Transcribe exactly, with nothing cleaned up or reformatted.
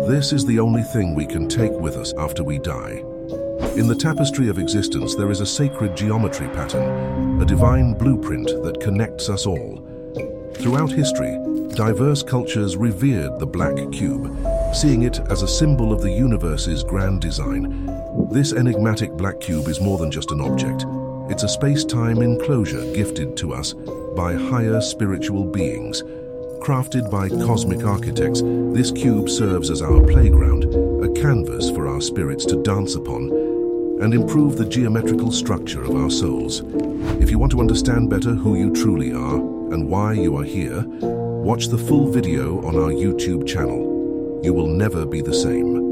This is the only thing we can take with us after we die. In the tapestry of existence, there is a sacred geometry pattern, a divine blueprint that connects us all. Throughout history, diverse cultures revered the black cube, seeing it as a symbol of the universe's grand design. This enigmatic black cube is more than just an object. It's a space-time enclosure gifted to us by higher spiritual beings. Crafted by cosmic architects, this cube serves as our playground, a canvas for our spirits to dance upon and improve the geometrical structure of our souls. If you want to understand better who you truly are and why you are here, watch the full video on our YouTube channel. You will never be the same.